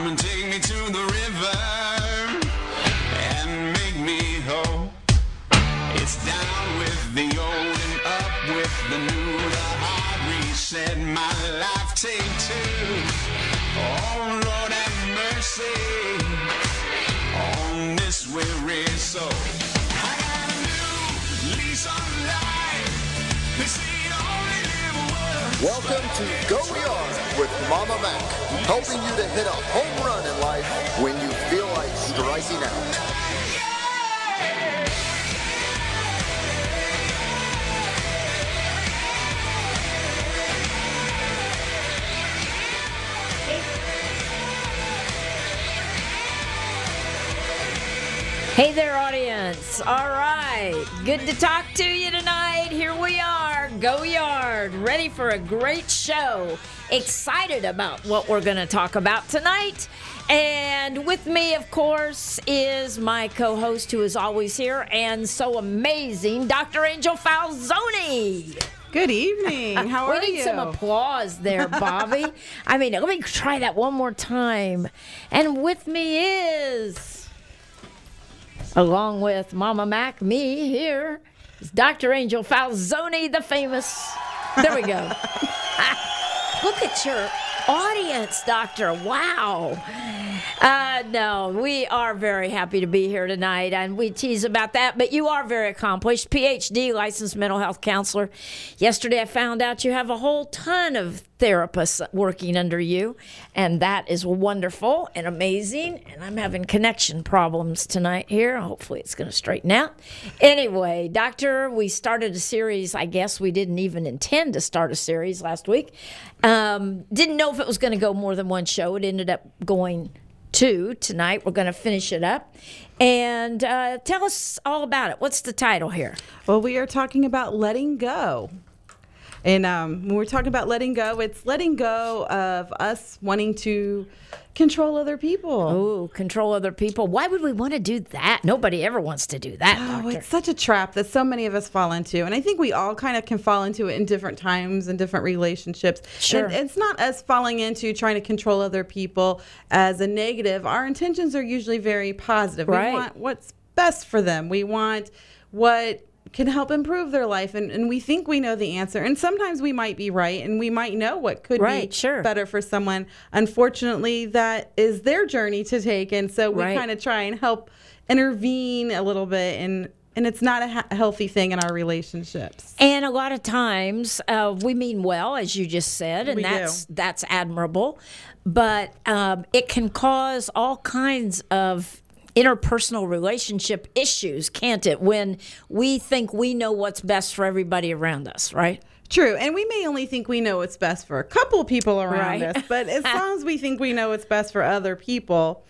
Come and take me to the river and make me whole. It's down with the old and up with the new. The hard reset, my life take two. Oh Lord have mercy on this weary soul. I got a new lease on life. They say you only live once. Welcome to Go Yard with Mama Mac, helping you to hit a home run in life when you feel like striking out. Hey there, audience. All right. Good to talk to you tonight. Here we are, Go Yard, ready for a great show. Excited about what we're going to talk about tonight. And with me, of course, is my co-host who is always here and so amazing, Dr. Angel Falzoni. Good evening. How are you? We need some applause there, Bobby. I mean, let me try that one more time. And with me is, along with Mama Mac, me here, is Dr. Angel Falzoni, the famous. There we go. Look at your audience, Doctor. Wow. No, we are very happy to be here tonight, and we tease about that, but you are very accomplished. PhD, licensed mental health counselor. Yesterday I found out you have a whole ton of therapists working under you, and that is wonderful and amazing, and I'm having connection problems tonight here. Hopefully it's going to straighten out. Anyway, Doctor, we started a series. I guess we didn't even intend to start a series last week. Didn't know if it was going to go more than one show. It ended up going two tonight. We're going to finish it up. And tell us all about it. What's the title here? Well, we are talking about letting go. And when we're talking about letting go, it's letting go of us wanting to control other people. Oh, control other people. Why would we want to do that? Nobody ever wants to do that, Oh, Doctor. it's such a trap that so many of us fall into. And I think we all kind of can fall into it in different times and different relationships. Sure. And it's not us falling into trying to control other people as a negative. Our intentions are usually very positive. Right. We want what's best for them. We want what can help improve their life, and we think we know the answer, and sometimes we might be right, and we might know what could be sure. better for someone. Unfortunately, that is their journey to take, and so we Right. kind of try and help intervene a little bit, and it's not a healthy thing in our relationships. And a lot of times we mean well, as you just said, and We do. that's admirable, but it can cause all kinds of interpersonal relationship issues, can't it, when we think we know what's best for everybody around us, right? True, and we may only think we know what's best for a couple people around Right. us, but as long as we think we know what's best for other people,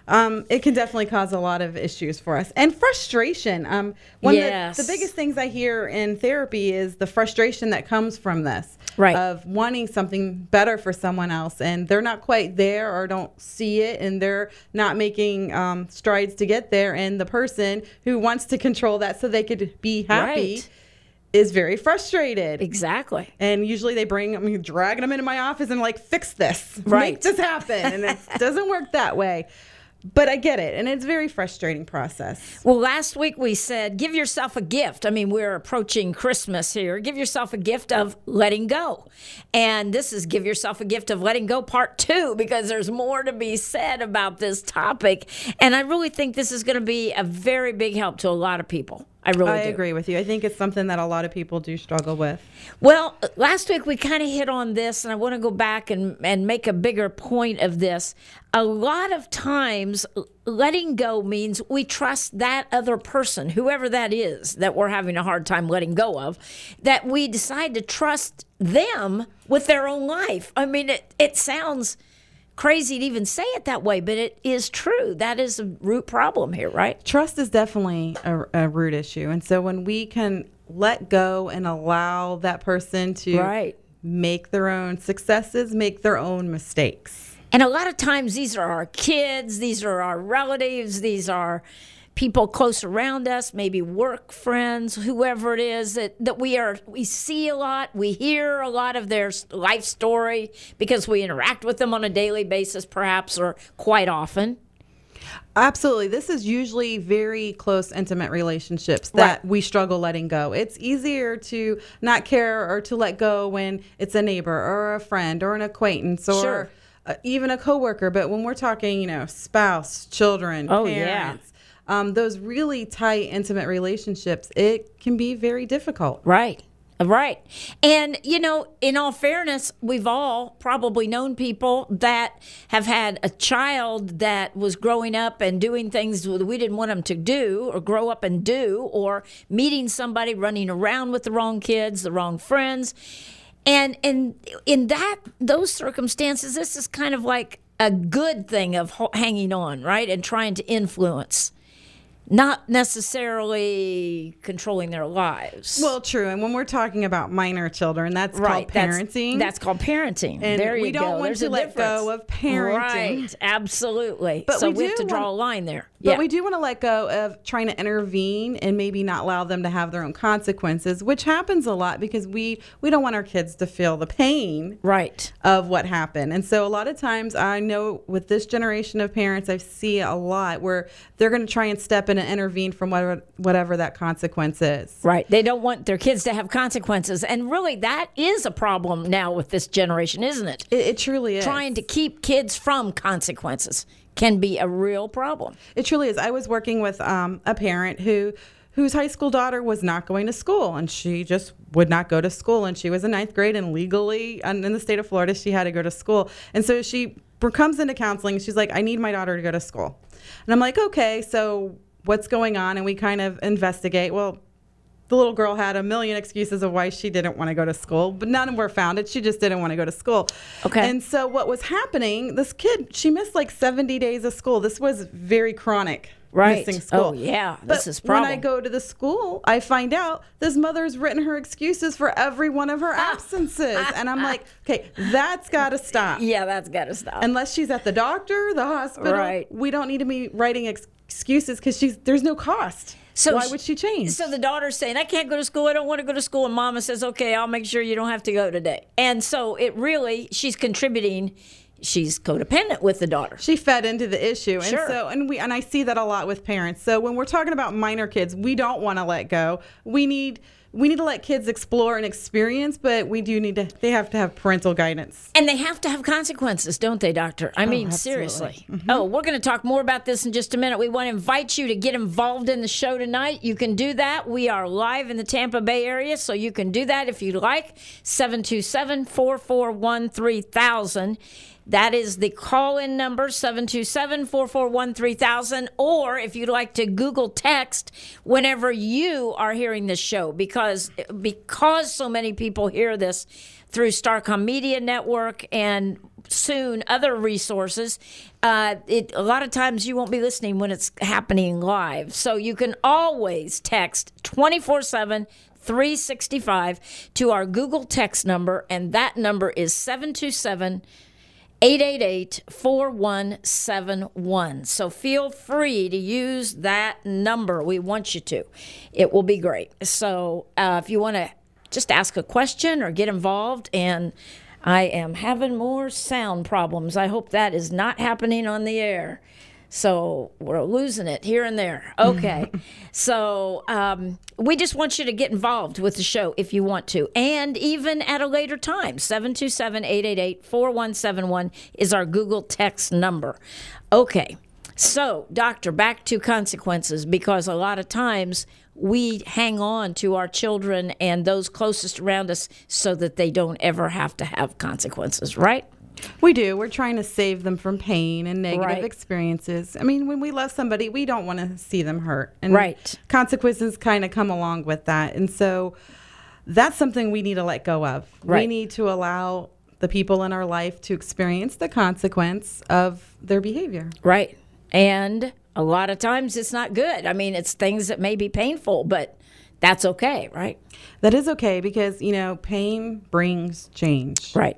it can definitely cause a lot of issues for us. And frustration. One Yes. of the biggest things I hear in therapy is the frustration that comes from this. Right. Of wanting something better for someone else, and they're not quite there or don't see it, and they're not making strides to get there. And the person who wants to control that so they could be happy Right. is very frustrated. Exactly. And usually they dragging them into my office and like, fix this, Right. make this happen. And it doesn't work that way. But I get it. And it's a very frustrating process. Well, last week we said, give yourself a gift. I mean, we're approaching Christmas here. Give yourself a gift of letting go. And this is Give Yourself a Gift of Letting Go Part 2, because there's more to be said about this topic. And I really think this is going to be a very big help to a lot of people. I really do. agree with you. I think it's something that a lot of people do struggle with. Well, last week we kind of hit on this, and I want to go back and make a bigger point of this. A lot of times, letting go means we trust that other person, whoever that is, that we're having a hard time letting go of, that we decide to trust them with their own life. I mean, it sounds crazy to even say it that way, but it is true. That is a root problem here, right? Trust is definitely a root issue. And so when we can let go and allow that person to Right. make their own successes, make their own mistakes. And a lot of times these are our kids, these are our relatives, these are people close around us, maybe work friends, whoever it is that we see a lot, we hear a lot of their life story because we interact with them on a daily basis, perhaps, or quite often. Absolutely. This is usually very close, intimate relationships that Right. we struggle letting go. It's easier to not care or to let go when it's a neighbor or a friend or an acquaintance or Sure. even a coworker. But when we're talking, spouse, children, Oh, yeah. parents, those really tight, intimate relationships, it can be very difficult. Right. Right. And, in all fairness, we've all probably known people that have had a child that was growing up and doing things that we didn't want them to do or grow up and do, or meeting somebody running around with the wrong kids, the wrong friends. And in those circumstances, this is kind of like a good thing of hanging on, right? And trying to influence. Not necessarily controlling their lives. Well, true. And when we're talking about minor children, that's called parenting. That's called parenting. And there you we go. don't want There's to a let difference. go of parenting. Right. Absolutely. But so we we have do to draw want- a line there. But we do want to let go of trying to intervene and maybe not allow them to have their own consequences, which happens a lot because we don't want our kids to feel the pain Right. of what happened. And so a lot of times I know with this generation of parents, I see a lot where they're going to try and step in and intervene from whatever that consequence is. Right. They don't want their kids to have consequences. And really, that is a problem now with this generation, isn't it? It truly is. Trying to keep kids from consequences can be a real problem. It truly is. I was working with a parent whose high school daughter was not going to school, and she just would not go to school. And she was in ninth grade, and legally in the state of Florida, she had to go to school. And so she comes into counseling, and she's like, I need my daughter to go to school. And I'm like, okay, so what's going on? And we kind of investigate. Well, the little girl had a million excuses of why she didn't want to go to school, but none were founded. She just didn't want to go to school. Okay. And so what was happening, this kid, she missed like 70 days of school. This was very chronic. Right. Missing school. Oh, yeah. But This is a problem. when I go to the school, I find out this mother's written her excuses for every one of her absences. And I'm like, okay, that's got to stop. Yeah, that's got to stop. Unless she's at the doctor, the hospital, Right. we don't need to be writing excuses because there's no cost. So why would she change? So the daughter's saying, I can't go to school. I don't want to go to school. And mama says, okay, I'll make sure you don't have to go today. And so she's contributing. She's codependent with the daughter. She fed into the issue. And Sure. so, and I see that a lot with parents. So when we're talking about minor kids, we don't want to let go. We need to let kids explore and experience, but they have to have parental guidance. And they have to have consequences, don't they, doctor? I mean, absolutely. seriously. Oh, we're going to talk more about this in just a minute. We want to invite you to get involved in the show tonight. You can do that. We are live in the Tampa Bay area, so you can do that if you'd like. 727-441-3000. That is the call-in number, 727-441-3000. Or if you'd like to Google text whenever you are hearing this show, because so many people hear this through Starcom Media Network and soon other resources, a lot of times you won't be listening when it's happening live. So you can always text 24/7, 365 to our Google text number, and that number is 727-888-4171. So feel free to use that number. We want you to. It will be great. So if you want to just ask a question or get involved, and I am having more sound problems. I hope that is not happening on the air. So we're losing it here and there. Okay. So we just want you to get involved with the show if you want to. And even at a later time, 727-888-4171 is our Google text number. Okay. So, doctor, back to consequences, because a lot of times we hang on to our children and those closest around us so that they don't ever have to have consequences, right? We do. We're trying to save them from pain and negative Right. experiences. I mean, when we love somebody, we don't want to see them hurt. And Right. consequences kind of come along with that. And so that's something we need to let go of. We Right. need to allow the people in our life to experience the consequence of their behavior. Right. And a lot of times it's not good. I mean, it's things that may be painful, but that's okay, right? That is okay because, pain brings change. Right.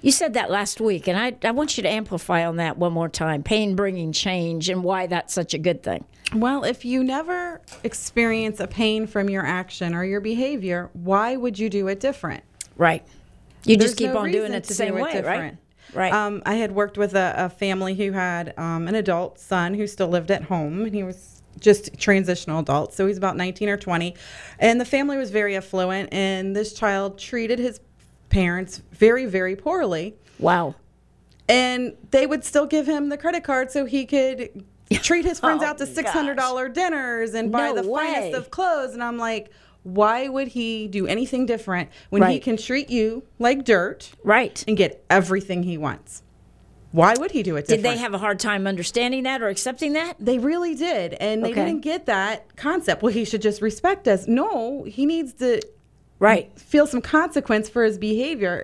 You said that last week, and I want you to amplify on that one more time. Pain bringing change and why that's such a good thing. Well, if you never experience a pain from your action or your behavior, why would you do it different? Right. You just There's keep no on doing reason it the to same do it way, different. right? Right. I had worked with a family who had an adult son who still lived at home, and he was just transitional adult, so he's about 19 or 20. And the family was very affluent, and this child treated his parents very, very poorly. Wow. And they would still give him the credit card so he could treat his friends Oh, out to $600 dinners and buy No the way. finest of clothes. And I'm like, why would he do anything different when he Right. can treat you like dirt Right. and get everything he wants? Why would he do it Did different? they have a hard time understanding that or accepting that? They really did. And they Okay. didn't get that concept. Well, he should just respect us. No, he needs to Right. feel some consequence for his behavior.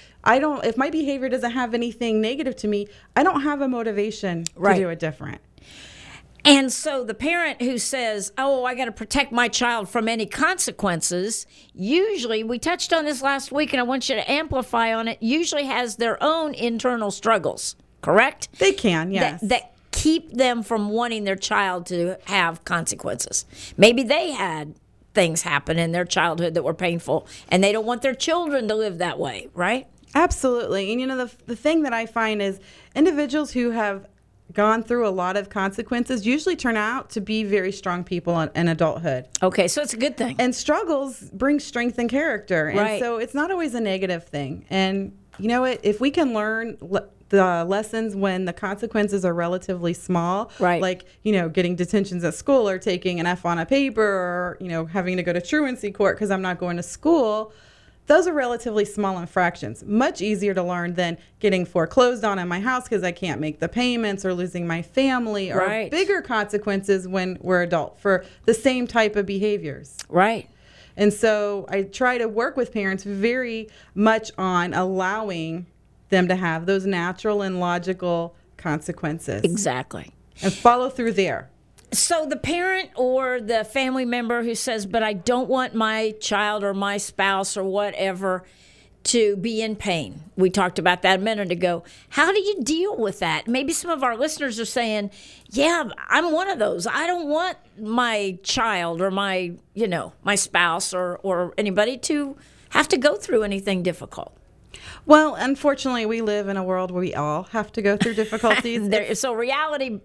If my behavior doesn't have anything negative to me, I don't have a motivation Right. to do it different. And so the parent who says, oh, I got to protect my child from any consequences, usually, we touched on this last week and I want you to amplify on it, usually has their own internal struggles, correct? They can, yes. That keep them from wanting their child to have consequences. Maybe they had things happen in their childhood that were painful and they don't want their children to live that way, right? Absolutely. And the thing that I find is individuals who have gone through a lot of consequences usually turn out to be very strong people in adulthood. Okay, so it's a good thing. And struggles bring strength and character. Right. And so it's not always a negative thing. And you know what? If we can learn the lessons when the consequences are relatively small, Right. like, getting detentions at school or taking an F on a paper or, having to go to truancy court because I'm not going to school, those are relatively small infractions. Much easier to learn than getting foreclosed on in my house because I can't make the payments or losing my family or Right. bigger consequences when we're adult for the same type of behaviors. Right. And so I try to work with parents very much on allowing them to have those natural and logical consequences Exactly. and follow through there. So the parent or the family member who says, but I don't want my child or my spouse or whatever to be in pain. We talked about that a minute ago. How do you deal with that? Maybe some of our listeners are saying, yeah, I'm one of those. I don't want my child or my spouse or anybody to have to go through anything difficult. Well, unfortunately, we live in a world where we all have to go through difficulties. So reality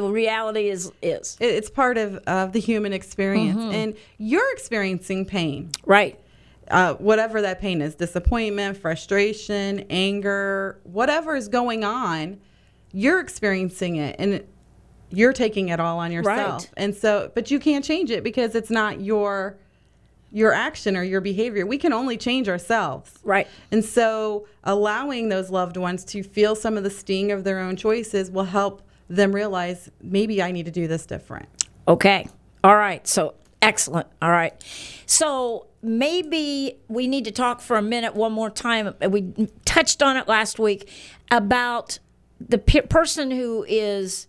is. It's part of the human experience. And you're experiencing pain. Right. Whatever that pain is, disappointment, frustration, anger, whatever is going on, you're experiencing it and you're taking it all on yourself. Right. And so, but you can't change it because it's not your action or your behavior. We can only change ourselves. Right. And so allowing those loved ones to feel some of the sting of their own choices will help them realize maybe I need to do this different. Okay. All right. So excellent. All right. So maybe we need to talk for a minute one more time. We touched on it last week about the person who is,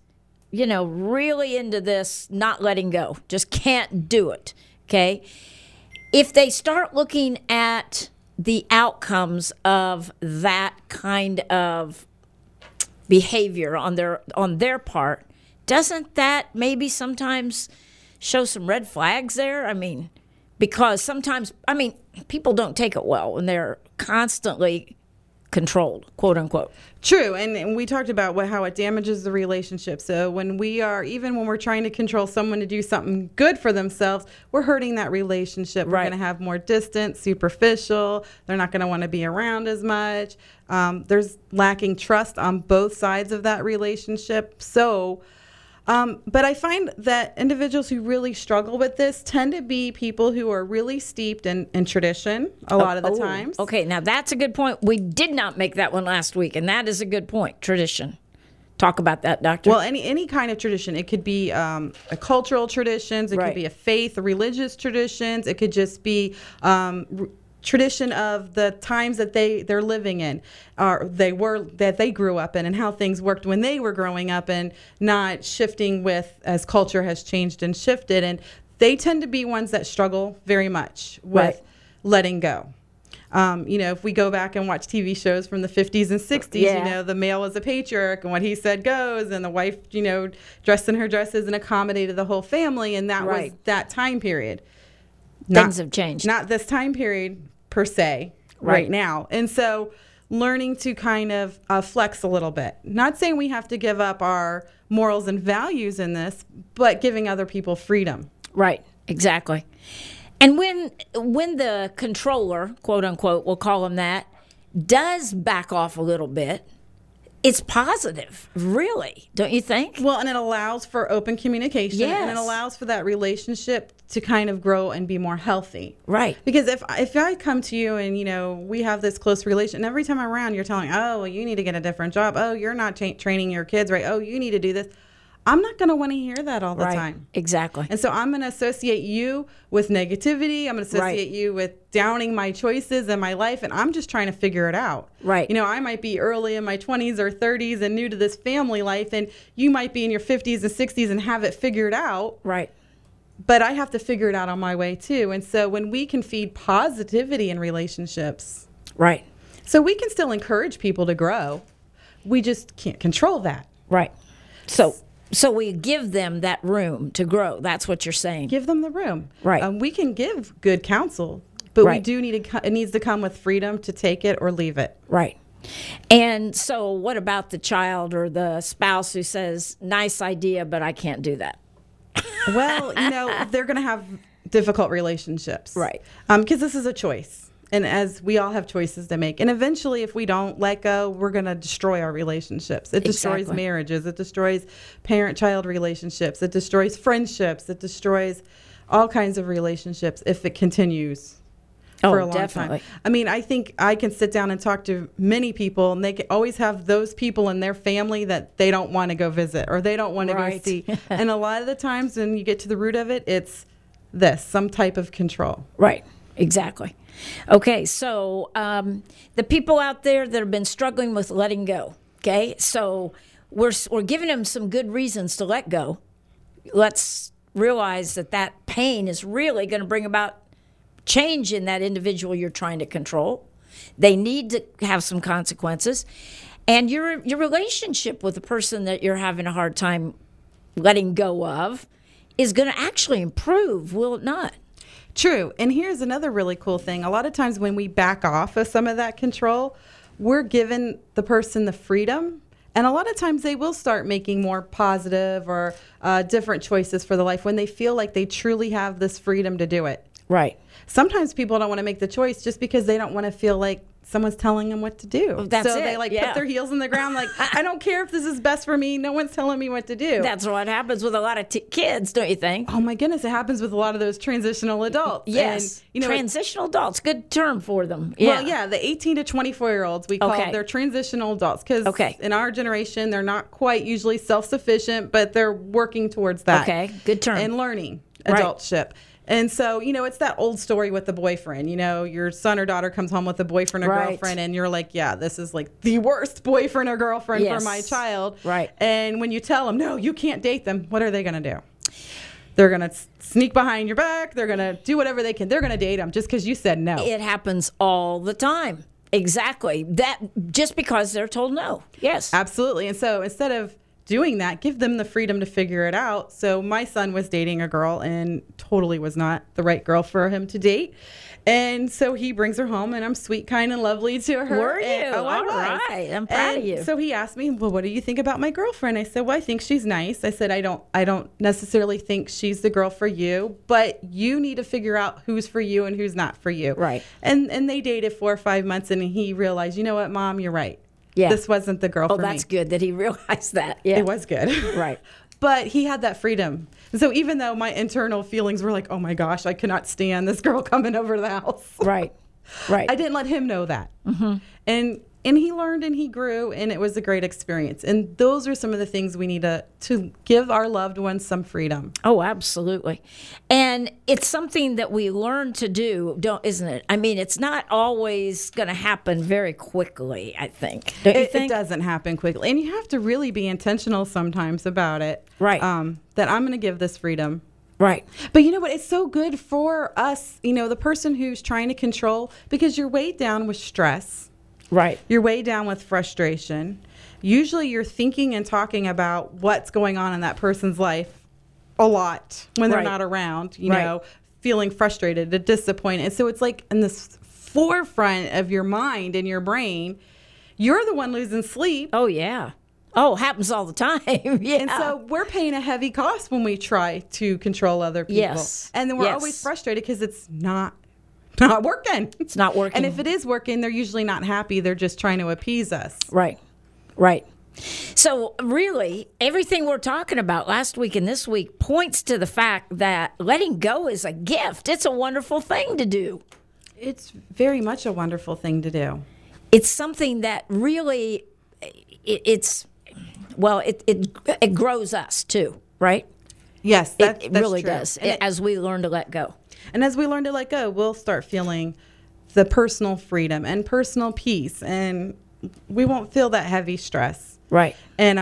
really into this, not letting go, just can't do it. Okay. If they start looking at the outcomes of that kind of behavior on their part, doesn't that maybe sometimes show some red flags there? I mean, because sometimes, people don't take it well when they're constantly controlled, quote unquote. True, and we talked about how it damages the relationship. So when we're trying to control someone to do something good for themselves, we're hurting that relationship. We're Right. going to have more distance, superficial. They're not going to want to be around as much. There's lacking trust on both sides of that relationship. So, but I find that individuals who really struggle with this tend to be people who are really steeped in tradition a lot of the times. Okay, now that's a good point. We did not make that one last week, and that is a good point. Tradition. Talk about that, Doctor. Well, any kind of tradition. It could be a cultural traditions. It Right. could be a faith, religious traditions. It could just be tradition of the times that they're living in, or that they grew up in, and how things worked when they were growing up, and not shifting with as culture has changed and shifted. And they tend to be ones that struggle very much with Right. letting go. If we go back and watch TV shows from the 50s and 60s, Yeah. the male was a patriarch and what he said goes, and the wife, dressed in her dresses and accommodated the whole family. And that Right. was that time period. Things have changed. Not this time period per se right now. And so learning to kind of flex a little bit. Not saying we have to give up our morals and values in this, but giving other people freedom. Right, exactly. And when the controller, quote unquote, we'll call him that, does back off a little bit, it's positive, really, don't you think? Well, and it allows for open communication, and it Yes. allows for that relationship to kind of grow and be more healthy. Right. Because if I come to you and, we have this close relation, and every time I'm around, you're telling, oh, well, you need to get a different job. Oh, you're not training your kids right. Oh, you need to do this. I'm not going to want to hear that all the Right, time. exactly. And so I'm going to associate you with negativity. I'm going to associate you with downing my choices in my life. And I'm just trying to figure it out. Right. I might be early in my 20s or 30s and new to this family life. And you might be in your 50s and 60s and have it figured out. Right. But I have to figure it out on my way too. And so when we can feed positivity in relationships, Right. so we can still encourage people to grow. We just can't control that. Right. So we give them that room to grow. That's what you're saying. Give them the room. Right. We can give good counsel, but we Right. do need to. It needs to come with freedom to take it or leave it. Right. And so what about the child or the spouse who says, nice idea, but I can't do that? Well, they're going to have difficult relationships, Right. Because this is a choice, and as we all have choices to make, and eventually, if we don't let go, we're going to destroy our relationships. It destroys Exactly. marriages. It destroys parent-child relationships. It destroys friendships. It destroys all kinds of relationships if it continues for a long definitely. time. I mean, I think I can sit down and talk to many people, and they can always have those people in their family that they don't want to go visit or they don't want to Right. go see. And a lot of the times when you get to the root of it, it's some type of control. Right. Exactly. Okay. So the people out there that have been struggling with letting go. Okay. So we're giving them some good reasons to let go. Let's realize that pain is really going to bring about change in that individual you're trying to control. They need to have some consequences. And your relationship with the person that you're having a hard time letting go of is going to actually improve, will it not? True. And here's another really cool thing. A lot of times when we back off of some of that control, we're giving the person the freedom. And a lot of times they will start making more positive or different choices for the life when they feel like they truly have this freedom to do it. Right. Sometimes people don't want to make the choice just because they don't want to feel like someone's telling them what to do. That's so it, they yeah. put their heels in the ground like, I don't care if this is best for me. No one's telling me what to do. That's what happens with a lot of kids, don't you think? Oh my goodness, it happens with a lot of those transitional adults. Yes. And, transitional adults, good term for them. Well, yeah, the 18 to 24-year-olds, we call Okay. they're transitional adults because Okay. in our generation, they're not quite usually self-sufficient, but they're working towards that. Okay, good term. And learning Right. adultship. And so, it's that old story with the boyfriend. Your son or daughter comes home with a boyfriend or Right. girlfriend, and you're like, yeah, this is like the worst boyfriend or girlfriend Yes. for my child. Right. And when you tell them, no, you can't date them, what are they going to do? They're going to sneak behind your back. They're going to do whatever they can. They're going to date them just because you said no. It happens all the time. Exactly. That just because they're told no. Yes. Absolutely. And so instead of doing that, give them the freedom to figure it out. So my son was dating a girl and totally was not the right girl for him to date. And so he brings her home, and I'm sweet, kind, and lovely to her. Were you? And, I All was. right. I'm proud of And you. So he asked me, well, what do you think about my girlfriend? I said, well, I think she's nice. I said, I don't necessarily think she's the girl for you, but you need to figure out who's for you and who's not for you. Right. And they dated 4 or 5 months, and he realized, you know what, Mom, you're right. Yeah. This wasn't the girl Oh, for me. that's good that he realized that. Yeah. It was good. Right. But he had that freedom. And so even though my internal feelings were like, oh my gosh, I cannot stand this girl coming over to the house. Right. Right. I didn't let him know that. Mm-hmm. And he learned and he grew, and it was a great experience. And those are some of the things we need to give our loved ones some freedom. Oh, absolutely. And it's something that we learn to do, isn't it? I mean, it's not always going to happen very quickly, I think. Don't you It think? doesn't happen quickly. And you have to really be intentional sometimes about it. Right. That I'm going to give this freedom. Right. But you know what? It's so good for us, the person who's trying to control, because you're weighed down with stress. Right. You're weighed down with frustration. Usually you're thinking and talking about what's going on in that person's life a lot when they're not around, feeling frustrated, disappointed. So it's like in this forefront of your mind and your brain, you're the one losing sleep. Oh, yeah. Oh, happens all the time. Yeah. And so we're paying a heavy cost when we try to control other people. Yes. And then we're always frustrated because it's not working. It's not working. And if it is working, they're usually not happy. They're just trying to appease us. Right. Right. So really, everything we're talking about last week and this week points to the fact that letting go is a gift. It's a wonderful thing to do. It's very much a wonderful thing to do. It's something that really, it grows us too, right? Yes, that's really true. Does, as we learn to let go. And as we learn to let go, we'll start feeling the personal freedom and personal peace, and we won't feel that heavy stress. Right. And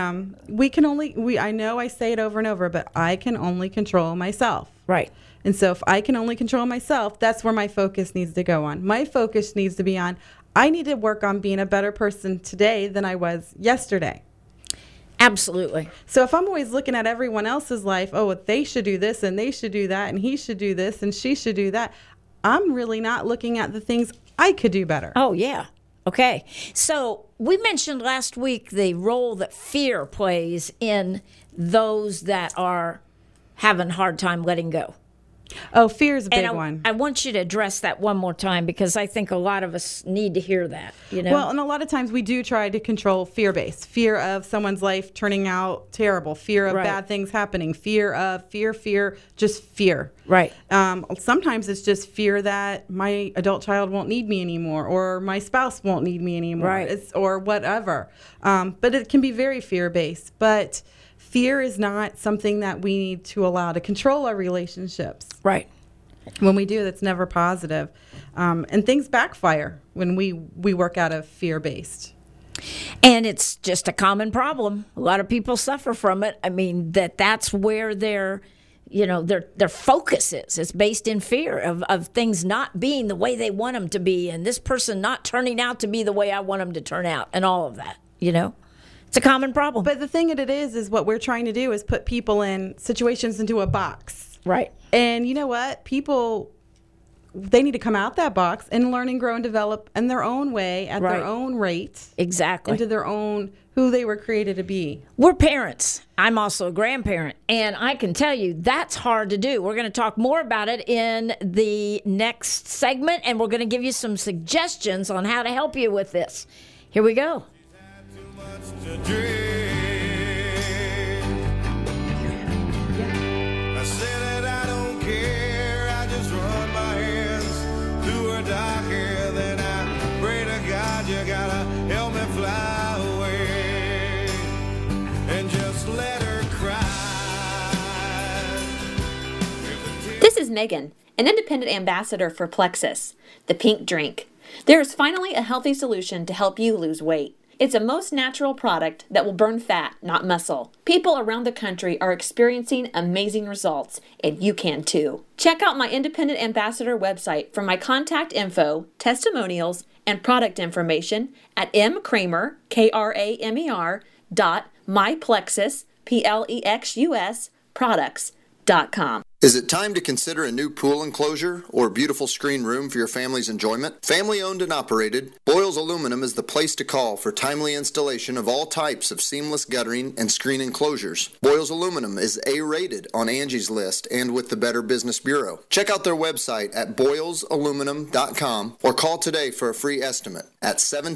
I know I say it over and over, but I can only control myself. Right. And so if I can only control myself, that's where my focus needs to go on. My focus needs to be on, I need to work on being a better person today than I was yesterday. Absolutely. So if I'm always looking at everyone else's life, oh, they should do this and they should do that and he should do this and she should do that, I'm really not looking at the things I could do better. Oh, yeah. Okay. So we mentioned last week the role that fear plays in those that are having a hard time letting go. Oh, fear is a big one. I want you to address that one more time because I think a lot of us need to hear that. Well, and a lot of times we do try to control fear-based. Fear of someone's life turning out terrible. Fear of bad things happening. Just fear. Right. Sometimes it's just fear that my adult child won't need me anymore or my spouse won't need me anymore. Right. Or whatever. But it can be very fear-based. But fear is not something that we need to allow to control our relationships. Right. When we do, that's never positive. And things backfire when we work out of fear-based. And it's just a common problem. A lot of people suffer from it. I mean, that's where their focus is. It's based in fear of things not being the way they want them to be and this person not turning out to be the way I want them to turn out and all of that, It's a common problem. But the thing that it is what we're trying to do is put people in situations into a box. Right. And you know what? People, they need to come out that box and learn and grow and develop in their own way, at their own rate. Exactly. Into their own, who they were created to be. We're parents. I'm also a grandparent. And I can tell you that's hard to do. We're going to talk more about it in the next segment. And we're going to give you some suggestions on how to help you with this. Here we go. To drink. I say that I don't care, I just run my hands through her dark hair, then I pray to God you gotta help me fly away and just let her cry. This is Megan, an independent ambassador for Plexus, the pink drink. There is finally a healthy solution to help you lose weight. It's a most natural product that will burn fat, not muscle. People around the country are experiencing amazing results, and you can too. Check out my Independent Ambassador website for my contact info, testimonials, and product information at mkramer, Kramer, myplexus, Plexus, products.com. Is it time to consider a new pool enclosure or beautiful screen room for your family's enjoyment? Family owned and operated, Boyles Aluminum is the place to call for timely installation of all types of seamless guttering and screen enclosures. Boyles Aluminum is A-rated on Angie's List and with the Better Business Bureau. Check out their website at boylesaluminum.com or call today for a free estimate at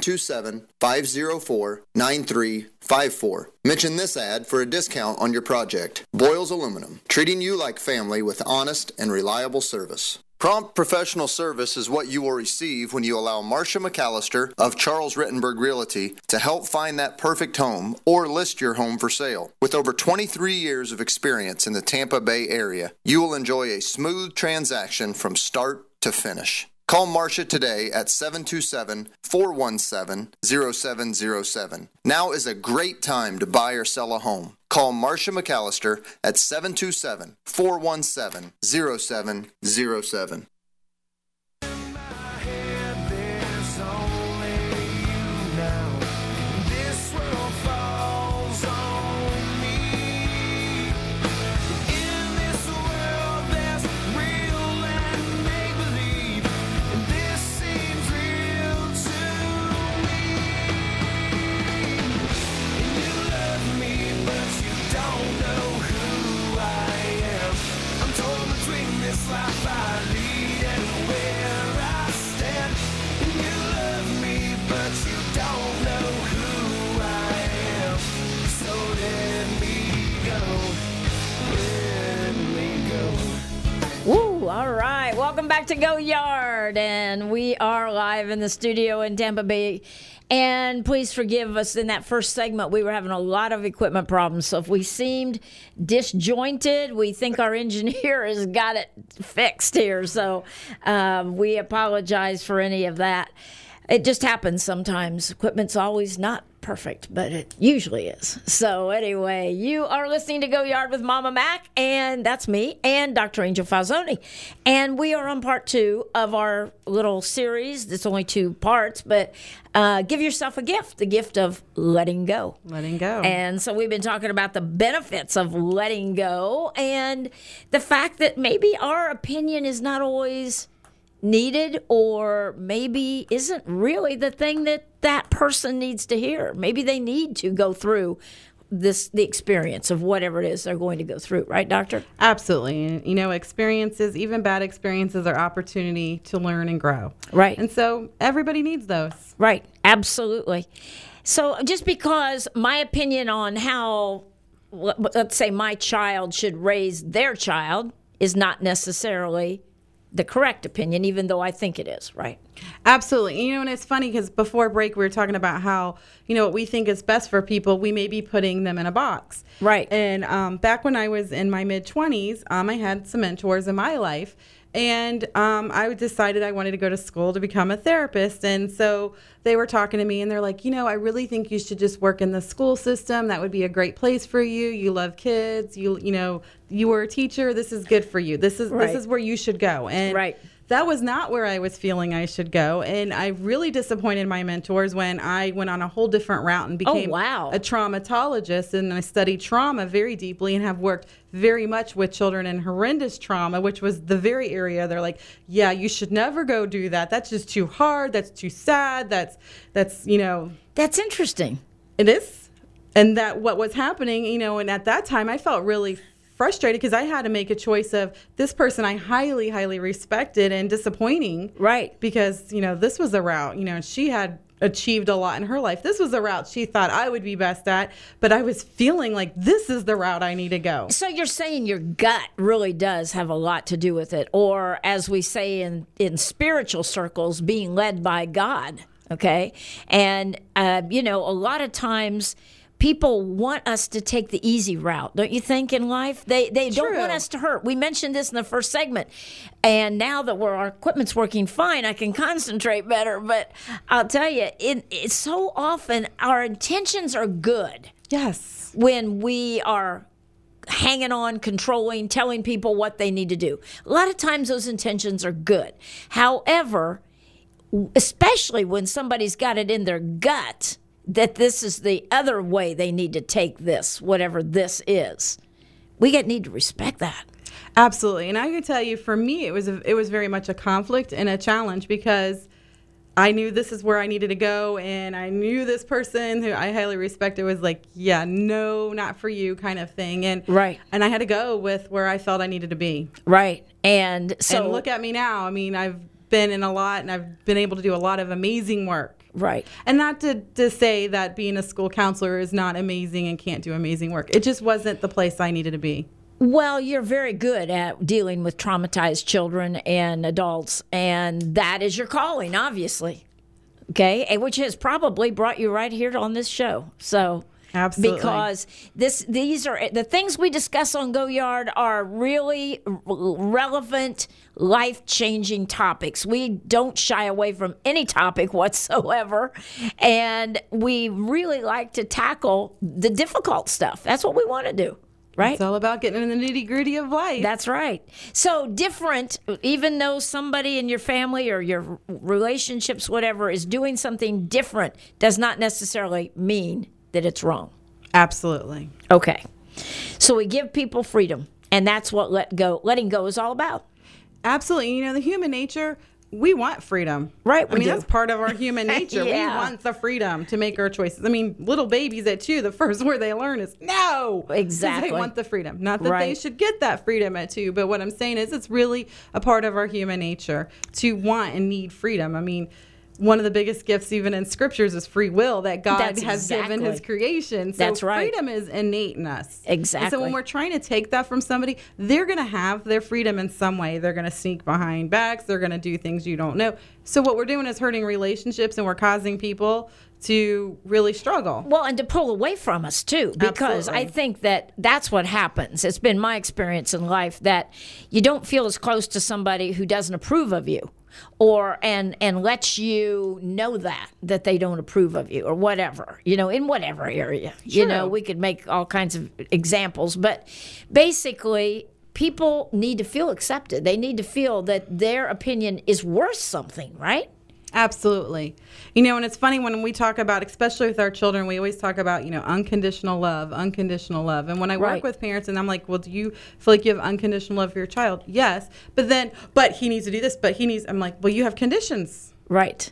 727-504-9354. Mention this ad for a discount on your project. Boyles Aluminum, treating you like family with honest and reliable service. Prompt professional service is what you will receive when you allow Marcia McAllister of Charles Rittenberg Realty to help find that perfect home or list your home for sale. With over 23 years of experience in the Tampa Bay area, you will enjoy a smooth transaction from start to finish. Call Marcia today at 727-417-0707. Now is a great time to buy or sell a home. Call Marcia McAllister at 727-417-0707. Woo, all right. Welcome back to Go Yard. And we are live in the studio in Tampa Bay. And please forgive us, in that first segment, we were having a lot of equipment problems. So if we seemed disjointed, we think our engineer has got it fixed here. So we apologize for any of that. It just happens sometimes. Equipment's always not perfect, but it usually is. So anyway, you are listening to Go Yard with Mama Mac, and that's me, and Dr. Angel Falzoni. And we are on part 2 of our little series. It's only 2 parts, but give yourself a gift, the gift of letting go. Letting go. And so we've been talking about the benefits of letting go and the fact that maybe our opinion is not always needed, or maybe isn't really the thing that person needs to hear. Maybe they need to go through the experience of whatever it is they're going to go through. Right, Doctor? Absolutely. You know, experiences, even bad experiences, are opportunity to learn and grow. Right. And so everybody needs those. Right. Absolutely. So just because my opinion on how, let's say, my child should raise their child is not necessarily the correct opinion, even though I think it is, right? Absolutely. You know, and it's funny because before break, we were talking about how, you know, what we think is best for people, we may be putting them in a box. Right. And back when I was in my mid-20s, I had some mentors in my life. And I decided I wanted to go to school to become a therapist. And so they were talking to me and they're like, you know, I really think you should just work in the school system. That would be a great place for you. You love kids. You know, you were a teacher. This is good for you. This is where you should go. And that was not where I was feeling I should go. And I really disappointed my mentors when I went on a whole different route and became a traumatologist. And I studied trauma very deeply and have worked very much with children in horrendous trauma, which was the very area they're like, yeah, you should never go do that. That's just too hard. That's too sad. That's, you know. That's interesting. It is. And that what was happening, you know, and at that time I felt really frustrated because I had to make a choice of this person I highly, highly respected and disappointing. Right. Because, you know, this was a route, you know, she had achieved a lot in her life. This was a route she thought I would be best at, but I was feeling like this is the route I need to go. So you're saying your gut really does have a lot to do with it, or as we say in spiritual circles, being led by God, okay? And, you know, a lot of times people want us to take the easy route, don't you think, in life? They don't want us to hurt. We mentioned this in the first segment. And now that our equipment's working fine, I can concentrate better. But I'll tell you, it's so often our intentions are good. Yes. When we are hanging on, controlling, telling people what they need to do. A lot of times those intentions are good. However, especially when somebody's got it in their gut that this is the other way they need to take this, whatever this is. We need to respect that. Absolutely. And I can tell you, for me, it was very much a conflict and a challenge because I knew this is where I needed to go. And I knew this person who I highly respected was like, yeah, no, not for you kind of thing. And and I had to go with where I felt I needed to be. Right. And so and look at me now. I mean, I've been in a lot and I've been able to do a lot of amazing work. Right. And not to say that being a school counselor is not amazing and can't do amazing work. It just wasn't the place I needed to be. Well, you're very good at dealing with traumatized children and adults, and that is your calling, obviously. Okay? Which has probably brought you right here on this show. So Absolutely. Because these are the things we discuss on Go Yard are really relevant, life-changing topics. We don't shy away from any topic whatsoever, and we really like to tackle the difficult stuff. That's what we want to do. Right? It's all about getting in the nitty-gritty of life. That's right. So different, even though somebody in your family or your relationships, whatever, is doing something different, does not necessarily mean that it's wrong. Absolutely. Okay. So we give people freedom, and that's what letting go is all about. Absolutely. You know, the human nature, we want freedom. Right, I mean, do. that's part of our human nature. Yeah. We want the freedom to make our choices. I mean, little babies at 2, the first word they learn is no. 'Cause Exactly. They want the freedom. Not that they Right. should get that freedom at 2, but what I'm saying is it's really a part of our human nature to want and need freedom. I mean, one of the biggest gifts even in scriptures is free will that God That's has given exactly. his creation. So That's right. freedom is innate in us. Exactly. And so when we're trying to take that from somebody, they're going to have their freedom in some way. They're going to sneak behind backs. They're going to do things you don't know. So what we're doing is hurting relationships, and we're causing people to really struggle. Well, and to pull away from us, too, because Absolutely. I think that that's what happens. It's been my experience in life that you don't feel as close to somebody who doesn't approve of you or and lets you know that they don't approve of you or whatever, you know, in whatever area. You know, we could make all kinds of examples, but basically people need to feel accepted. They need to feel that their opinion is worth something, right? Absolutely. You know, and it's funny when we talk about, especially with our children, we always talk about, you know, unconditional love. And when I work Right. with parents and I'm like, well, do you feel like you have unconditional love for your child? Yes. But he needs to do this, I'm like, well, you have conditions. Right.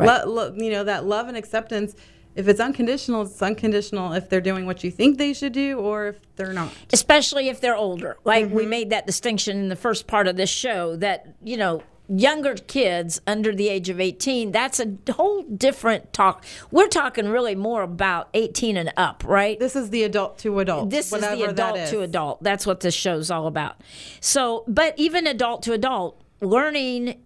You know, that love and acceptance, if it's unconditional, it's unconditional if they're doing what you think they should do or if they're not. Especially if they're older. Like we made that distinction in the first part of this show that, you know, younger kids under the age of 18, that's a whole different talk. We're talking really more about 18 and up, right? This is the adult to adult. This is whatever the adult that is. to adult. That's what this show's all about. So, but even adult to adult, learning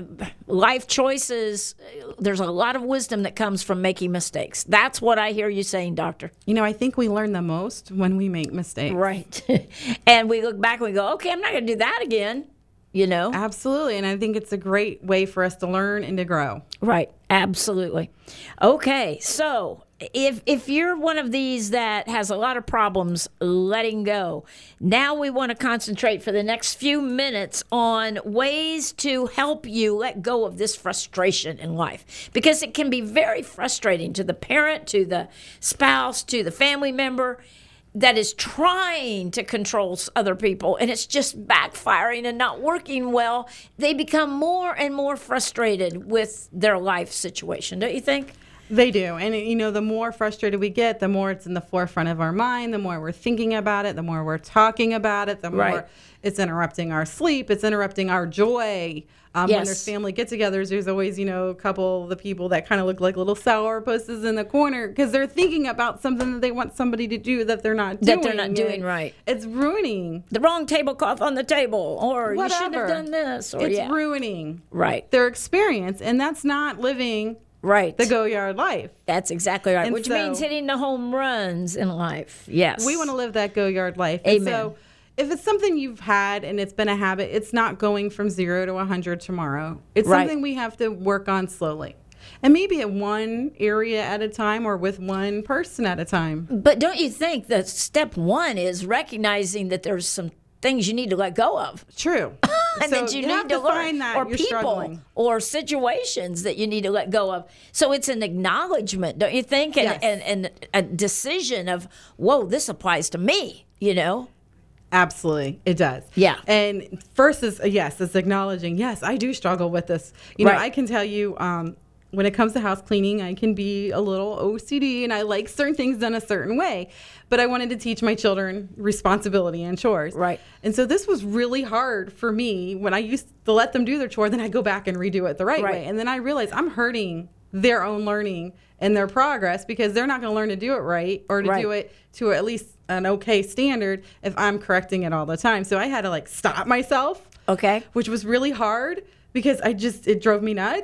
life choices, there's a lot of wisdom that comes from making mistakes. That's what I hear you saying, Doctor. You know, I think we learn the most when we make mistakes. Right. And we look back and we go, okay, I'm not going to do that again. You know? Absolutely. And I think it's a great way for us to learn and to grow. Right. Absolutely. Okay. So if you're one of these that has a lot of problems letting go, now we want to concentrate for the next few minutes on ways to help you let go of this frustration in life, because it can be very frustrating to the parent, to the spouse, to the family member that is trying to control other people, and it's just backfiring and not working well. They become more and more frustrated with their life situation, don't you think? They do. And, you know, the more frustrated we get, the more it's in the forefront of our mind, the more we're thinking about it, the more we're talking about it, the more Right. it's interrupting our sleep, it's interrupting our joy. When Yes. there's family get-togethers, there's always, you know, a couple of the people that kind of look like little sourpusses in the corner because they're thinking about something that they want somebody to do that they're not doing. That they're not doing And right. It's ruining. The wrong tablecloth on the table, or you shouldn't have Whatever. done this, or It's ruining Right. their experience, and that's not living Right. the Go Yard life. That's exactly right. And Which so- means hitting the home runs in life. Yes. We want to live that Go Yard life. Amen. And so if it's something you've had and it's been a habit, it's not going from 0 to 100 tomorrow. It's Right. something we have to work on slowly. And maybe at one area at a time or with one person at a time. But don't you think that step one is recognizing that there's some things you need to let go of? True. And So that you have need to learn, find that or you're people, struggling. or situations that you need to let go of. So it's an acknowledgement, don't you think? And, Yes. and a decision of, whoa, this applies to me, you know? Absolutely, it does. Yeah. And first is it's acknowledging. Yes, I do struggle with this. You know, Right. I can tell you when it comes to house cleaning, I can be a little OCD, and I like certain things done a certain way. But I wanted to teach my children responsibility and chores. Right. And so this was really hard for me when I used to let them do their chore. Then I go back and redo it the right Right. way, and then I realized I'm hurting their own learning and their progress because they're not going to learn to do it right or to Right. do it to at least an okay standard if I'm correcting it all the time. So I had to stop myself, Okay. which was really hard because it drove me nuts.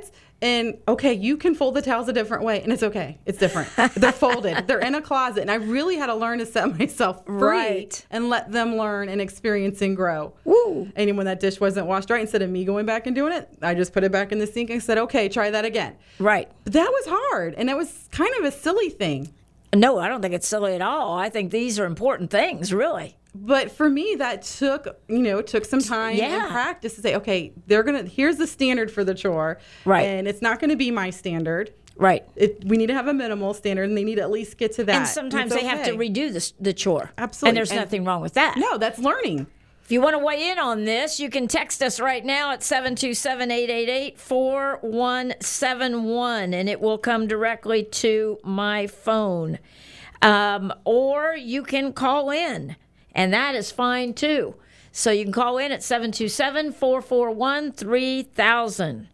And okay, you can fold the towels a different way, and it's okay. It's different. They're folded. They're in a closet, and I really had to learn to set myself free Right. and let them learn and experience and grow. Woo. And when that dish wasn't washed right, instead of me going back and doing it, I just put it back in the sink and said, okay, try that again. Right. But that was hard, and it was kind of a silly thing. No, I don't think it's silly at all. I think these are important things, really. But for me, that took some time Yeah. and practice to say, okay, here's the standard for the chore. Right. And it's not going to be my standard. Right. We need to have a minimal standard, and they need to at least get to that. And sometimes it's they have to okay. redo the chore. Absolutely. And there's nothing wrong with that. No, that's learning. If you want to weigh in on this, you can text us right now at 727-888-4171, and it will come directly to my phone. Or you can call in, and that is fine too. So you can call in at 727-441-3000.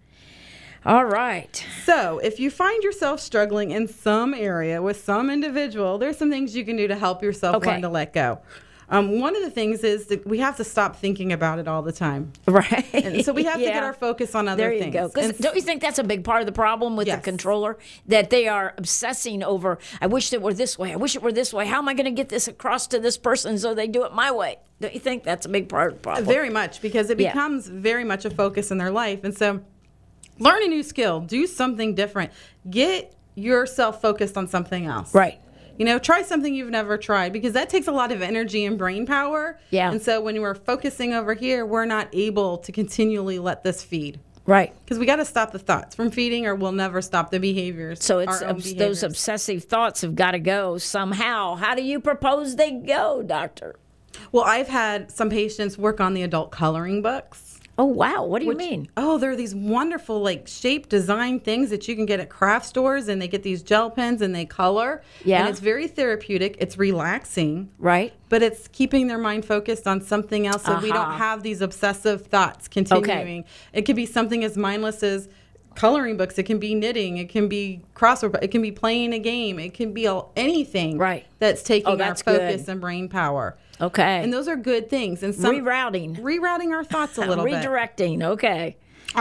All right. So if you find yourself struggling in some area with some individual, there's some things you can do to help yourself learn to let go. One of the things is that we have to stop thinking about it all the time. Right. And so we have to get our focus on other things. There you go. Because don't you think that's a big part of the problem with the controller? That they are obsessing over, I wish it were this way. I wish it were this way. How am I going to get this across to this person so they do it my way? Don't you think that's a big part of the problem? Very much, because it becomes very much a focus in their life. And so learn a new skill. Do something different. Get yourself focused on something else. Right. Try something you've never tried, because that takes a lot of energy and brain power. Yeah. And so when we're focusing over here, we're not able to continually let this feed. Right. Because we got to stop the thoughts from feeding, or we'll never stop the behaviors. So it's those obsessive thoughts have got to go somehow. How do you propose they go, doctor? Well, I've had some patients work on the adult coloring books. Oh, wow. What do you mean? Oh, there are these wonderful, shape design things that you can get at craft stores, and they get these gel pens and they color. Yeah. And it's very therapeutic. It's relaxing. Right. But it's keeping their mind focused on something else, so we don't have these obsessive thoughts continuing. Okay. It could be something as mindless as coloring books. It can be knitting. It can be crossword. It can be playing a game. It can be anything that's taking our focus and brain power. Okay. And those are good things. And rerouting our thoughts a little bit. Redirecting. Okay.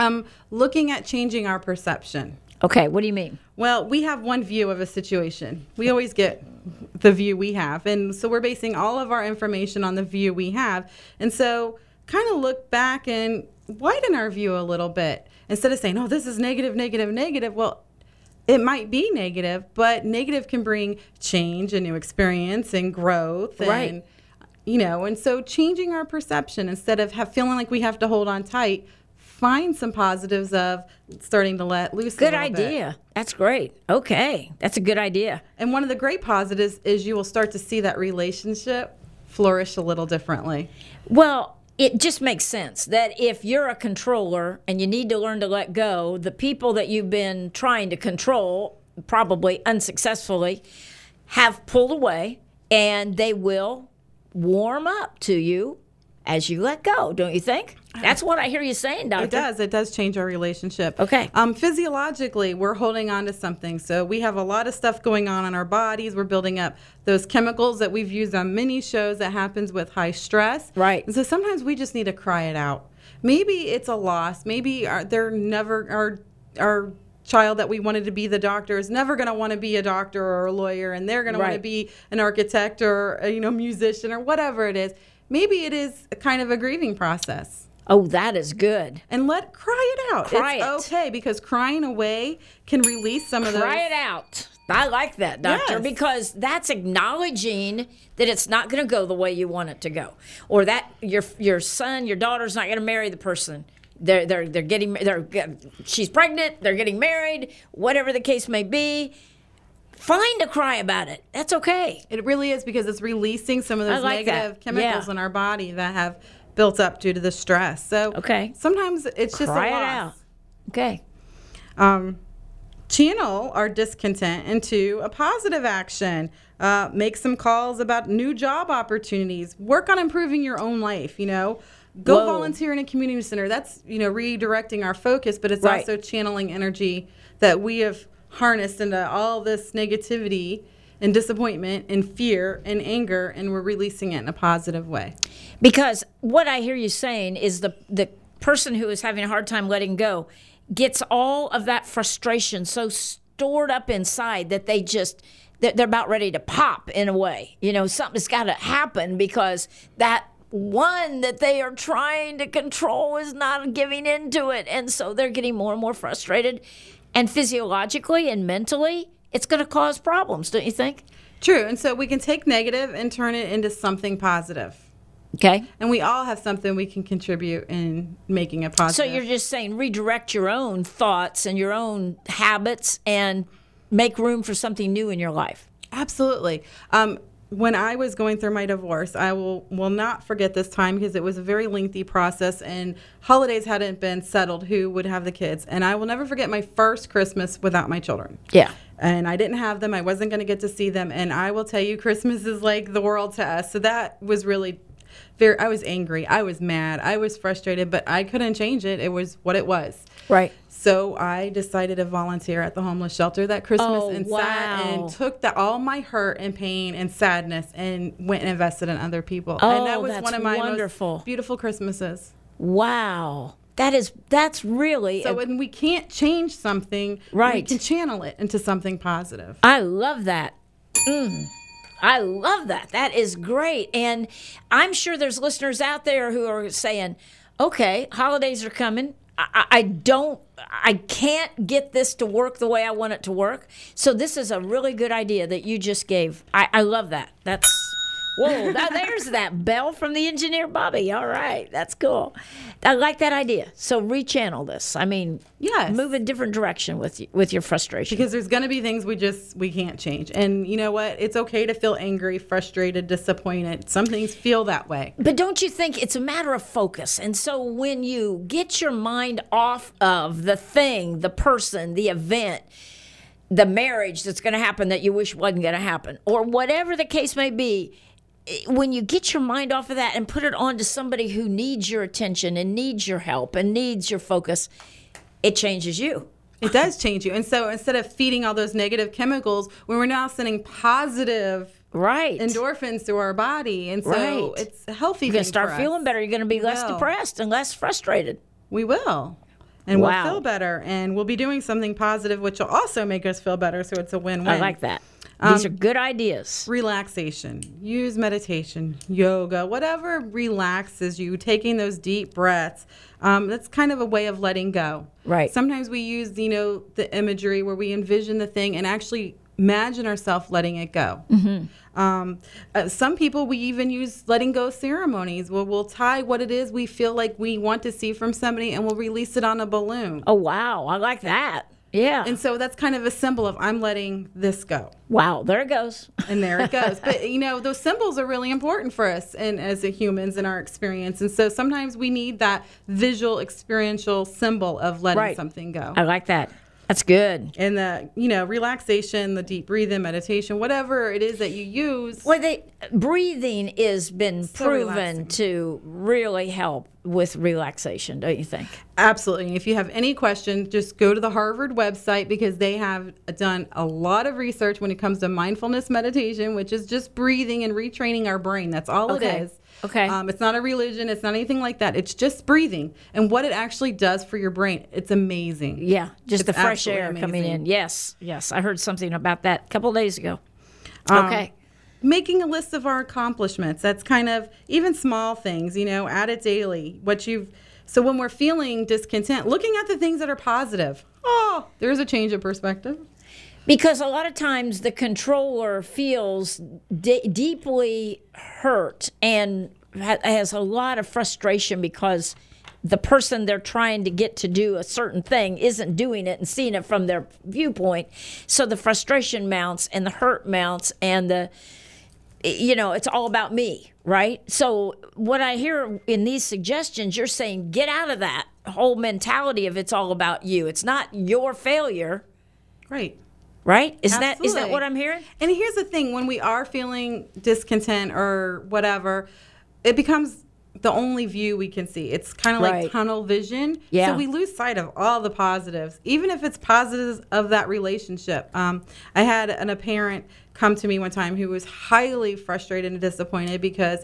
Looking at changing our perception. Okay. What do you mean? Well, we have one view of a situation. We always get the view we have. And so we're basing all of our information on the view we have. And so kind of look back and widen our view a little bit. Instead of saying, oh, this is negative, negative, negative. Well, it might be negative, but negative can bring change and new experience and growth. Right. And so changing our perception, instead of feeling like we have to hold on tight, find some positives of starting to let loose a little bit. Good idea. That's great. Okay. That's a good idea. And one of the great positives is you will start to see that relationship flourish a little differently. Well, it just makes sense that if you're a controller and you need to learn to let go, the people that you've been trying to control, probably unsuccessfully, have pulled away, and they will warm up to you as you let go, don't you think? That's what I hear you saying, doctor. It does change our relationship. Okay. Physiologically, we're holding on to something. So we have a lot of stuff going on in our bodies. We're building up those chemicals that we've used on many shows that happens with high stress. Right. And so sometimes we just need to cry it out. Maybe it's a loss. Maybe our child that we wanted to be the doctor is never going to want to be a doctor or a lawyer, and they're going to want to be an architect or musician or whatever it is. Maybe it is a kind of a grieving process. Oh, that is good. And cry it out. It's okay, because crying away can release some of those. Cry it out. I like that, doctor, because that's acknowledging that it's not going to go the way you want it to go, or that your son, your daughter's not going to marry the person. She's pregnant. They're getting married. Whatever the case may be. Fine to cry about it. That's okay. It really is, because it's releasing some of those negative chemicals in our body that have built up due to the stress. So sometimes it's just cry a loss. it out. Okay. Channel our discontent into a positive action. Make some calls about new job opportunities. Work on improving your own life. Go volunteer in a community center. That's redirecting our focus, but it's also channeling energy that we have harnessed into all this negativity and disappointment and fear and anger, and we're releasing it in a positive way. Because what I hear you saying is the person who is having a hard time letting go gets all of that frustration so stored up inside that they're about ready to pop in a way. Something's got to happen because that one that they are trying to control is not giving into it. And so they're getting more and more frustrated. And physiologically and mentally, it's going to cause problems, don't you think? True. And so we can take negative and turn it into something positive. Okay. And we all have something we can contribute in making it positive. So you're just saying redirect your own thoughts and your own habits and make room for something new in your life. Absolutely. When I was going through my divorce, I will not forget this time because it was a very lengthy process and holidays hadn't been settled who would have the kids. And I will never forget my first Christmas without my children. Yeah. And I didn't have them. I wasn't going to get to see them. And I will tell you, Christmas is like the world to us. So that was really I was angry. I was mad. I was frustrated, but I couldn't change it. It was what it was. Right. So I decided to volunteer at the homeless shelter that Christmas sat and took all my hurt and pain and sadness and went and invested in other people. And that was one of my most beautiful Christmases. Wow. That's really... So when we can't change something, we can channel it into something positive. I love that. I love that. That is great. And I'm sure there's listeners out there who are saying, okay, holidays are coming. I can't get this to work the way I want it to work. So this is a really good idea that you just gave. I love that. Whoa, now there's that bell from the engineer, Bobby. All right, that's cool. I like that idea. So rechannel this. I mean, yes, move a different direction with your frustration. Because there's going to be things we can't change. And you know what? It's okay to feel angry, frustrated, disappointed. Some things feel that way. But don't you think it's a matter of focus? And so when you get your mind off of the thing, the person, the event, the marriage that's going to happen that you wish wasn't going to happen, or whatever the case may be, when you get your mind off of that and put it on to somebody who needs your attention and needs your help and needs your focus, it changes you. It does change you. And so instead of feeding all those negative chemicals, we're now sending positive endorphins through our body. And so it's a healthy thing. You're going to start feeling better. You're going to be less depressed and less frustrated. We will. And we'll feel better. And we'll be doing something positive, which will also make us feel better. So it's a win-win. I like that. These are good ideas. Relaxation. Use meditation, yoga, whatever relaxes you. Taking those deep breaths. That's kind of a way of letting go. Right. Sometimes we use, the imagery where we envision the thing and actually imagine ourselves letting it go. Mm-hmm. Some people, we even use letting go ceremonies where we'll tie what it is we feel like we want to see from somebody and we'll release it on a balloon. Oh, wow. I like that. Yeah. And so that's kind of a symbol of I'm letting this go. Wow. There it goes. And there it goes. But, those symbols are really important for us and as humans in our experience. And so sometimes we need that visual, experiential symbol of letting something go. I like that. That's good. And the, relaxation, the deep breathing, meditation, whatever it is that you use. Well, breathing has been proven to really help with relaxation, don't you think? Absolutely. And if you have any questions, just go to the Harvard website because they have done a lot of research when it comes to mindfulness meditation, which is just breathing and retraining our brain. That's all it is. Okay. It's not a religion. It's not anything like that. It's just breathing. And what it actually does for your brain, it's amazing. Yeah, just the fresh air coming in. Yes. I heard something about that a couple of days ago. Okay. Making a list of our accomplishments. That's kind of even small things, add it daily. So when we're feeling discontent, looking at the things that are positive. Oh, there's a change of perspective. Because a lot of times the controller feels deeply hurt and has a lot of frustration because the person they're trying to get to do a certain thing isn't doing it and seeing it from their viewpoint. So the frustration mounts and the hurt mounts and it's all about me, right? So what I hear in these suggestions, you're saying get out of that whole mentality of it's all about you. It's not your failure. Right? Is that what I'm hearing? And here's the thing. When we are feeling discontent or whatever, it becomes the only view we can see. It's kind of like tunnel vision. Yeah. So we lose sight of all the positives, even if it's positives of that relationship. I had a parent come to me one time who was highly frustrated and disappointed because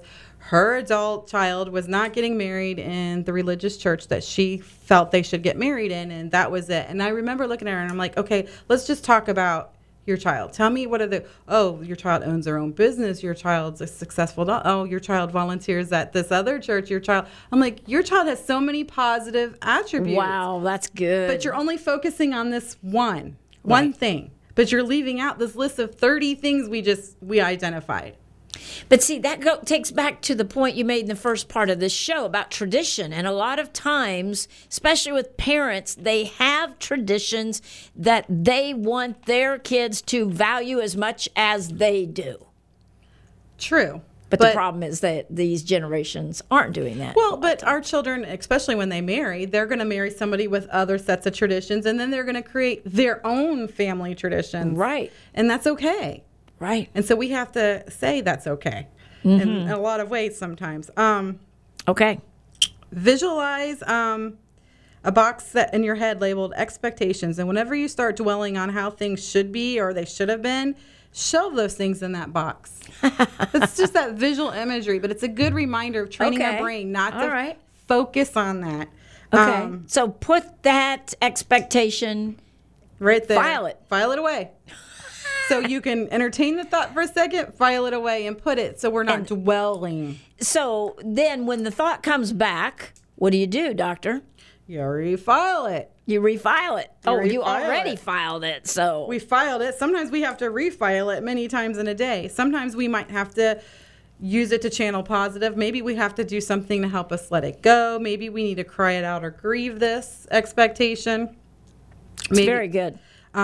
her adult child was not getting married in the religious church that she felt they should get married in, and that was it. And I remember looking at her and I'm like, okay, let's just talk about your child. Tell me your child owns their own business, your child's a successful your child volunteers at this other church, I'm like, your child has so many positive attributes. Wow, that's good. But you're only focusing on this one Right. thing, but you're leaving out this list of 30 things we identified. But see, that takes back to the point you made in the first part of this show about tradition. And a lot of times, especially with parents, they have traditions that they want their kids to value as much as they do. True. But the problem is that these generations aren't doing that. Well, but our children, especially when they marry, they're going to marry somebody with other sets of traditions, and then they're going to create their own family traditions. Right. And that's okay. Right. And so we have to say that's okay in a lot of ways sometimes. Okay. Visualize a box that in your head labeled expectations. And whenever you start dwelling on how things should be or they should have been, shelve those things in that box. It's just that visual imagery, but it's a good reminder of training our brain not to focus on that. Okay. So put that expectation right there. File it away. So you can entertain the thought for a second, file it away, and put it so we're not dwelling. So then when the thought comes back, what do, doctor? You refile it. You refile it. You already filed it. So we filed it. Sometimes we have to refile it many times in a day. Sometimes we might have to use it to channel positive. Maybe we have to do something to help us let it go. Maybe we need to cry it out or grieve this expectation. It's very good.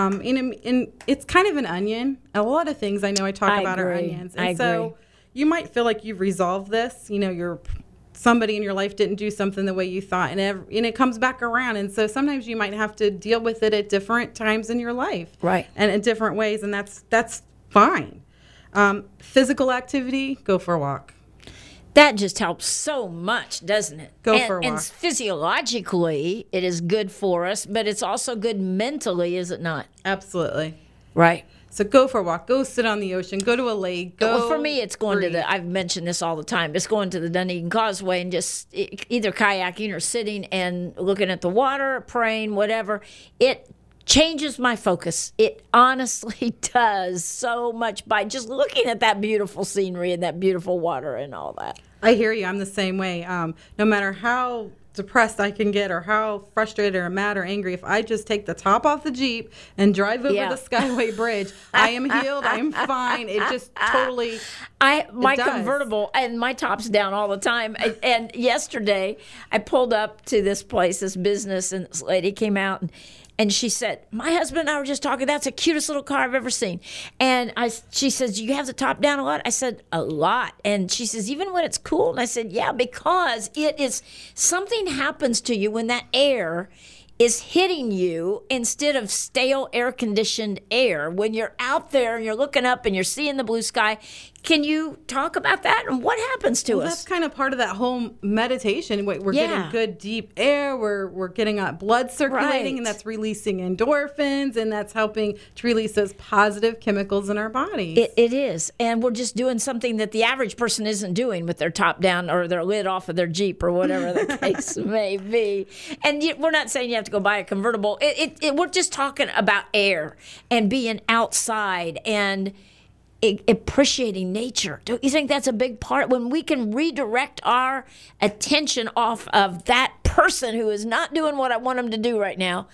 It's kind of an onion. A lot of things I know I talk about are onions. And so you might feel like you've resolved this. Somebody in your life didn't do something the way you thought, and it comes back around. And so sometimes you might have to deal with it at different times in your life. Right. And in different ways, and that's fine. Physical activity, go for a walk. That just helps so much, doesn't it? Go for a walk. And physiologically, it is good for us, but it's also good mentally, is it not? Absolutely. Right. So go for a walk. Go sit on the ocean. Go to a lake. Well, for me, it's going to I've mentioned this all the time. It's going to the Dunedin Causeway and just either kayaking or sitting and looking at the water, praying, whatever. It changes my focus. It honestly does so much by just looking at that beautiful scenery and that beautiful water and all that. I hear you. I'm the same way. No matter how depressed I can get or how frustrated or mad or angry, if I just take the top off the Jeep and drive over the Skyway Bridge, I am healed. I am fine. It just totally my convertible and my top's down all the time. And yesterday I pulled up to this place, this business, and this lady came out and she said, my husband and I were just talking, that's the cutest little car I've ever seen. And she says, do you have the top down a lot? I said, a lot. And she says, even when it's cool? And I said, yeah, because it is, something happens to you when that air is hitting you instead of stale air-conditioned air. When you're out there and you're looking up and you're seeing the blue sky, can you talk about that and what happens to us? That's kind of part of that whole meditation. We're getting good deep air. We're getting blood circulating, and that's releasing endorphins, and that's helping to release those positive chemicals in our bodies. It is, and we're just doing something that the average person isn't doing with their top down or their lid off of their Jeep or whatever the case may be. And we're not saying you have to go buy a convertible. We're just talking about air and being outside and appreciating nature. Don't you think that's a big part? When we can redirect our attention off of that person who is not doing what I want them to do right now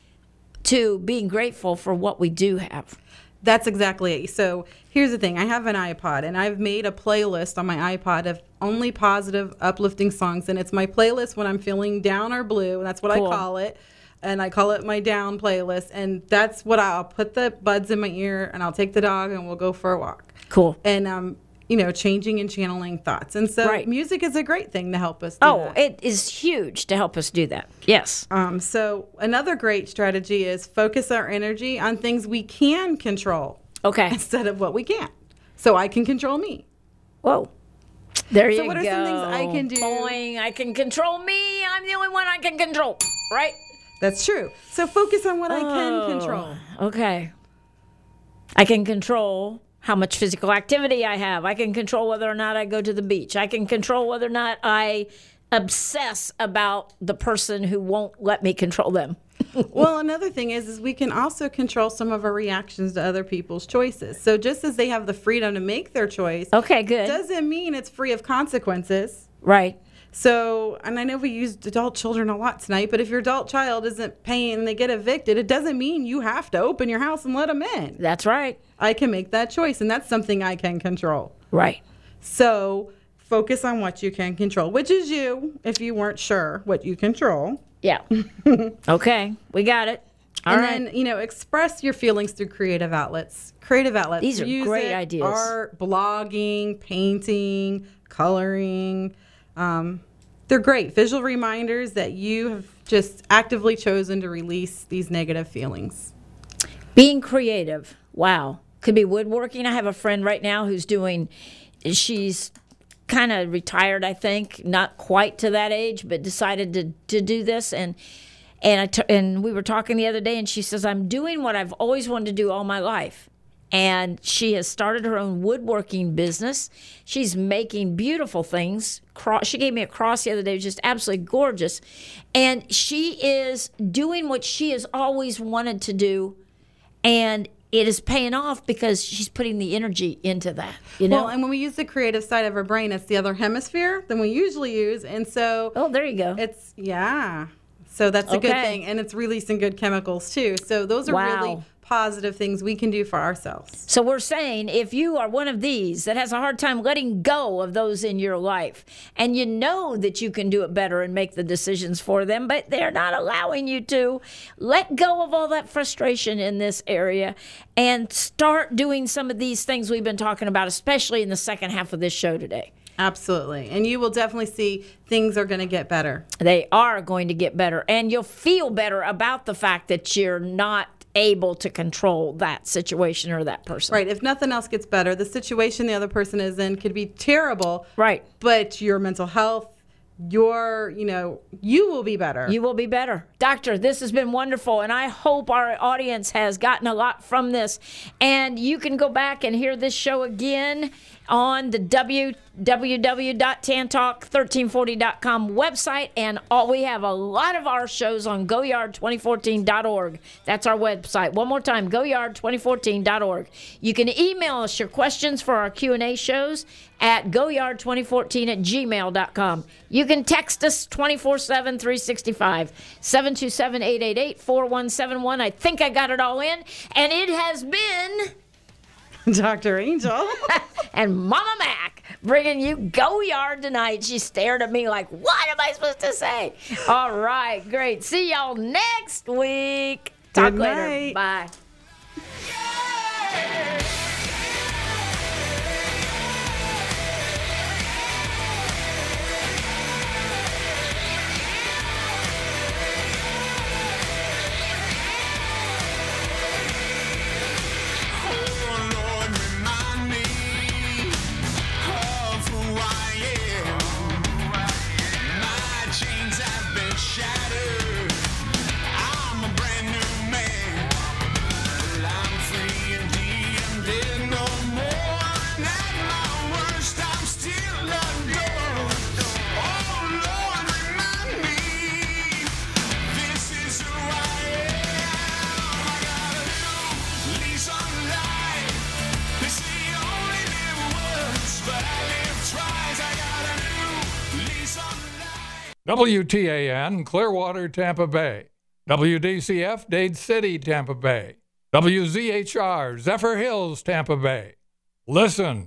to being grateful for what we do have. That's exactly it. So here's the thing. I have an iPod, and I've made a playlist on my iPod of only positive, uplifting songs. And it's my playlist when I'm feeling down or blue. And that's what I call it. And I call it my down playlist. And that's what I'll put the buds in my ear, and I'll take the dog, and we'll go for a walk. Cool. And, changing and channeling thoughts. And so music is a great thing to help us do that. It is huge to help us do that. Yes. So another great strategy is focus our energy on things we can control. Okay. Instead of what we can't. So I can control me. Whoa. There you go. So what are some things I can do? Boing, I can control me. I'm the only one I can control. Right? That's true. So focus on what I can control. Okay. I can control how much physical activity I have. I can control whether or not I go to the beach. I can control whether or not I obsess about the person who won't let me control them. Well, another thing is we can also control some of our reactions to other people's choices. So just as they have the freedom to make their choice, Okay, good. doesn't mean it's free of consequences. Right. So, and I know we used adult children a lot tonight, but if your adult child isn't paying and they get evicted, it doesn't mean you have to open your house and let them in. That's right. I can make that choice, and that's something I can control. Right. So focus on what you can control, which is you, if you weren't sure what you control. Yeah. Okay, we got it. All right. And then, express your feelings through creative outlets. These are music, great ideas. Art, blogging, painting, coloring. They're great visual reminders that you have just actively chosen to release these negative feelings. Being creative. Wow. Could be woodworking. I have a friend right now she's kind of retired, I think, not quite to that age, but decided to do this. And we were talking the other day, and she says, I'm doing what I've always wanted to do all my life. And she has started her own woodworking business. She's making beautiful things. She gave me a cross the other day, just absolutely gorgeous. And she is doing what she has always wanted to do. And it is paying off because she's putting the energy into that, Well, and when we use the creative side of our brain, it's the other hemisphere than we usually use. And so... Oh, there you go. So that's a good thing. And it's releasing good chemicals, too. So those are really positive things we can do for ourselves. So we're saying if you are one of these that has a hard time letting go of those in your life, and you know that you can do it better and make the decisions for them, but they're not allowing you to, let go of all that frustration in this area and start doing some of these things we've been talking about, especially in the second half of this show today. Absolutely. And you will definitely see things are going to get better. They are going to get better. And you'll feel better about the fact that you're not able to control that situation or that person. Right. If nothing else gets better, the situation the other person is in could be terrible. Right. But your mental health, you will be better. You will be better. Doctor, this has been wonderful, and I hope our audience has gotten a lot from this. And you can go back and hear this show again on the www.tantalk1340.com website, and we have a lot of our shows on goyard2014.org. That's our website. One more time, goyard2014.org. You can email us your questions for our Q&A shows at goyard2014@gmail.com. You can text us 24/7, 365, 727-888-4171. I think I got it all in, and it has been... Dr. Angel. And Mama Mac bringing you Go Yard tonight. She stared at me like, what am I supposed to say? All right, great. See y'all next week. Talk Good later. night. Bye. WTAN, Clearwater, Tampa Bay. WDCF, Dade City, Tampa Bay. WZHR, Zephyr Hills, Tampa Bay. Listen,